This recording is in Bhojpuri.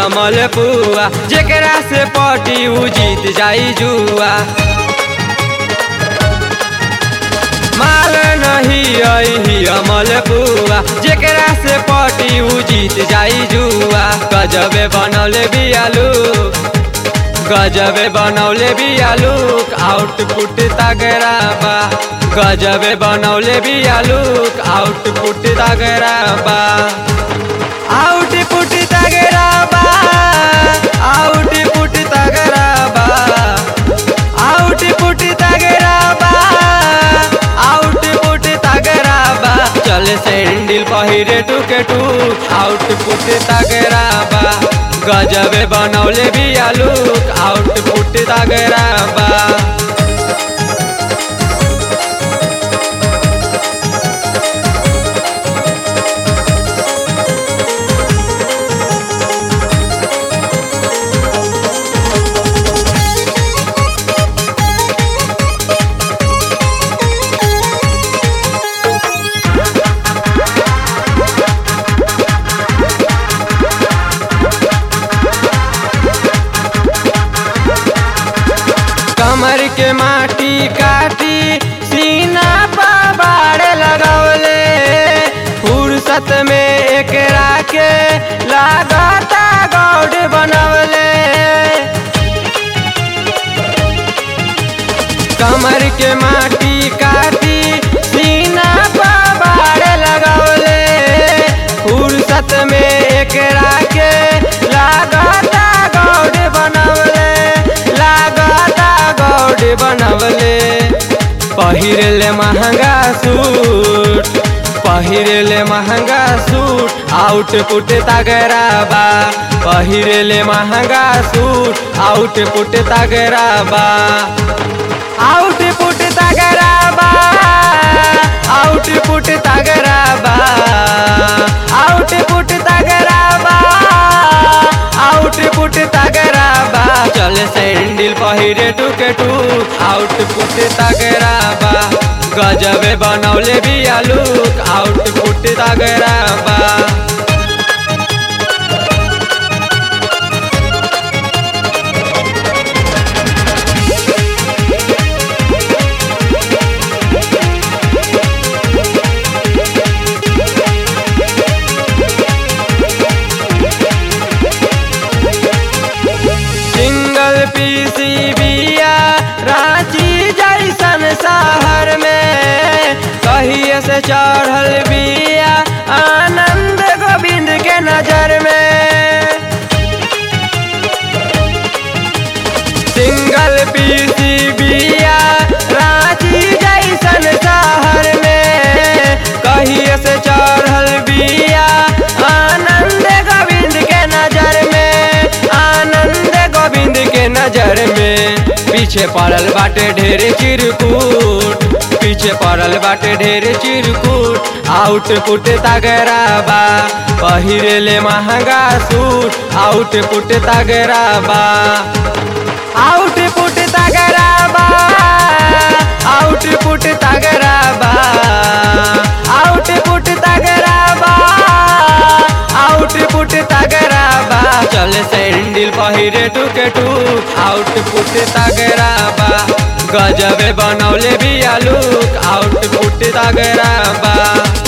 अमल पुआ, जेकरा से पटी उ जीत जाई जुआ। माल नहीं आई अमल पुआ, जेकरा से पटी उ जीत जाई जुआ। गजबे बनौले बियालू, गजबे बनौले बियालूक, आउटपुट तगड़ा बा। गजबे बनौले बियालूक, आउटपुट तगड़ा बा। आउटपुट तगड़ा बा, आउटपुट तगड़ा बा, आउटपुट तगड़ा बा, आउटपुट तगड़ा बा। चल सैंडल पहिरे टूके टूक, आउटपुट तगड़ा बा। गजबे बनौले बियालूक, आउटपुट तगड़ा बा। कमर के माटी काटी सीना पर बाड़ लगौले, फुर्सत में एकरा के लागता गौड़ बनौले। कमर के माटी काटी सीना पर बाड़ लगौले, फुर्सत में एकरा के लागता गौड़ बनौले, लागता गौड़ बनवले। पहिरले महंगा सूट, पहिरले महंगा सूट, आउटपुट तगड़ा बा। पहिरले महंगा सूट, आउटपुट तगड़ा बा। आउटपुट तगड़ा बा, आउटपुट तगड़ा बा, आउटपुट तगड़ा बा, आउटपुट तगड़ा बा। चल सैंडल पहिरे टूके टूक, आउटपुट तगड़ा बा। गजबे बनौले बियालूक, आउटपुट तगड़ा बा। सिंगल पीसी बिया रांची जैसन शहर में, कहिए से चढ़ल बिया आनंद गोविंद के नजर में। सिंगल पीसी बिया रांची जैसन शहर में, कहिए से चढ़ल बिया आनंद गोविंद के नजर में, आनंद गोविंद के नजर में। पीछे पड़ल बाटे ढेर चिरकुट, पीछे पड़ल बाटे ढेर चिरकुट, आउटपुट तगड़ा बा। पहिरले महंगा सूट, आउटपुट तगड़ा बा। आउटपुट तगड़ा बा, आउटपुट तगड़ा बा, आउटपुट तगड़ा बा, आउटपुट तगड़ा बा। चल सैंडल पहिरे टूके टूक, आउटपुट तगड़ा बा। गजबे बनौले बियालूक, आउटपुट तगड़ा बा।